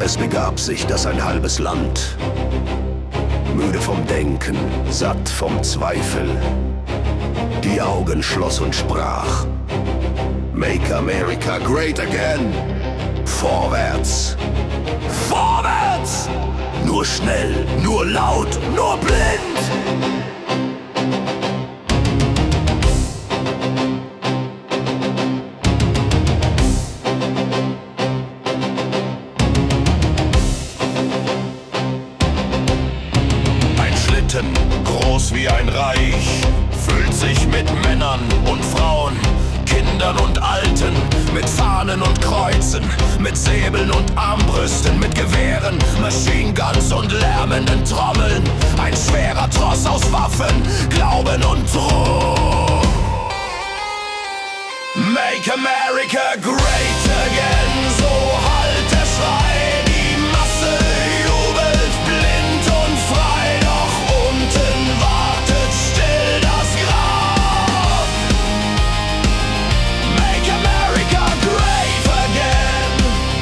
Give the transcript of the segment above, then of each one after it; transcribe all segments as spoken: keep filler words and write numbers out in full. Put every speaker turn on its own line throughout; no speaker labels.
Es begab sich, dass ein halbes Land, müde vom Denken, satt vom Zweifel, die Augen schloss und sprach: Make America great again. Vorwärts, vorwärts! Nur schnell, nur laut, nur blind! Ein Schlitten, groß wie ein Reich, füllt sich mit Männern und Frauen, Kindern und Alten, mit Fahnen und Kreuzen, mit Säbeln und Armbrüsten, mit Gewehren, Machine Guns und lärmenden Trommeln. Ein schwerer Tross aus Waffen, Glauben und Droh. Make America great again, so halt der Schrei. Die Masse jubelt blind und frei, doch unten wartet still das Grab. Make America great again,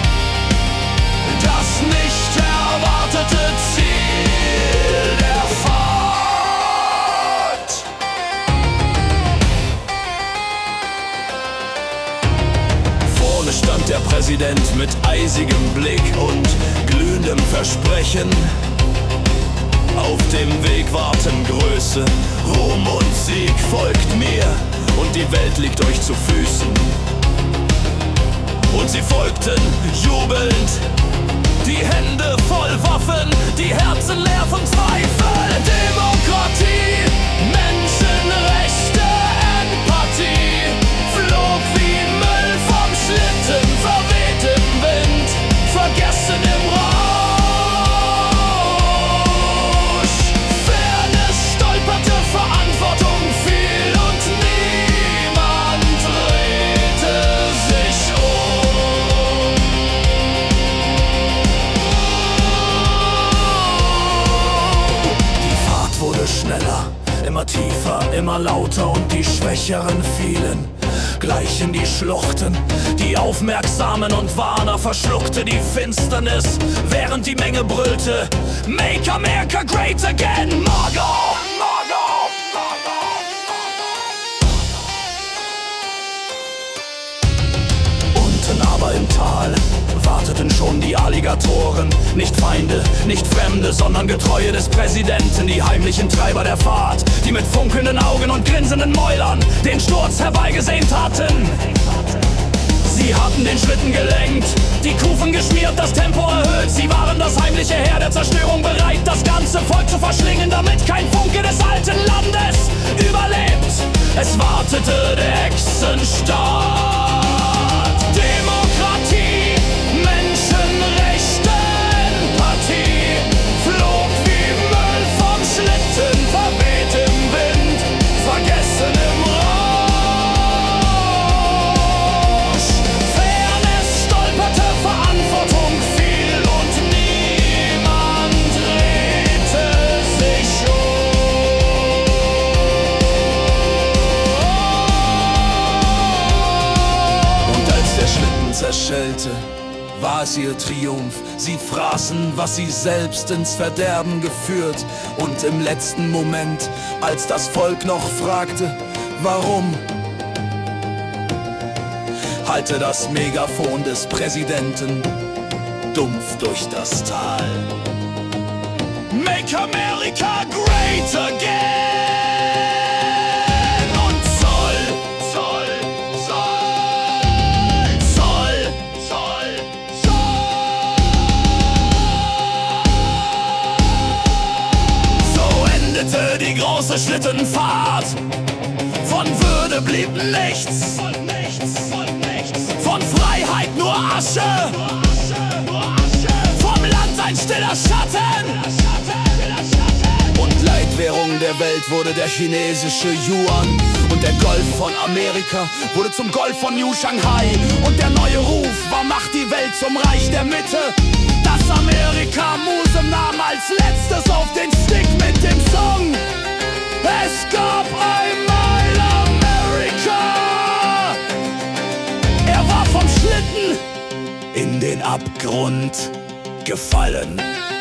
das nicht erwartete Ziel der Fahrt. Vorne stand der Präsident mit eisigem Blick und glühendem Versprechen. Auf dem Weg warten Größe, Ruhm und Sieg, folgt mir und die Welt liegt euch zu Füßen. Und sie folgten, jubelnd, die Hände voll Waffen, die Herzen leer von Zweifel. Demokratie, Menschenrechte, Empathie, flog wie Müll vom Schlitten, verweht im Wind, vergessen im Rausch. Fairness stolperte, Verantwortung fiel und niemand drehte sich um. Die Fahrt wurde schneller, immer tiefer, immer lauter und die Schwächeren fielen gleich in die Schluchten. Die Aufmerksamen und Warner verschluckte die Finsternis, während die Menge brüllte: Make America great again, Margot! Margot! Unten aber im Tal warteten schon die Alligatoren, nicht Feinde, nicht Fremde, sondern Getreue des Präsidenten, die heimlichen Treiber der Fahrt, die mit funkelnden Augen und grinsenden Mäulern den Sturz herbeigesehnt hatten. Sie hatten den Schlitten gelenkt, die Kufen geschmiert, das Tempo erhöht. Sie waren das heimliche Heer der Zerstörung, bereit, das ganze Volk zu verschlingen, damit kein Funke des alten Landes überlebt. Es wartete der Hexenstaat. Demokratie, Menschenrechte, Empathie, flog wie Müll vom Schlitten, verweht im Wind, vergessen im Rausch. Fairness stolperte, Verantwortung fiel und niemand drehte sich um. Und als der Schlitten zerschellte, war es ihr Triumph. Sie fraßen, was sie selbst ins Verderben geführt. Und im letzten Moment, als das Volk noch fragte, warum, hallte das Megafon des Präsidenten dumpf durch das Tal. Make America great again! Und Zoll, Zoll, Zoll, Zoll, Zoll, Zoll. So endete die große Schlittenfahrt. Von Würde blieb nichts, von nichts, von nichts. Von Freiheit nur Asche, vom Land ein stiller Schatten. Und Leitwährung der Welt wurde der chinesische Yuan. Und der Golf von Amerika wurde zum Golf von New Shanghai. Und der neue Ruf war: Macht die Welt zum Reich der Mitte. Das Amerika Muse nahm als letztes auf den Stick mit dem Song: Es gab einmal Amerika. Er war vom Schlitten in den Abgrund gefallen.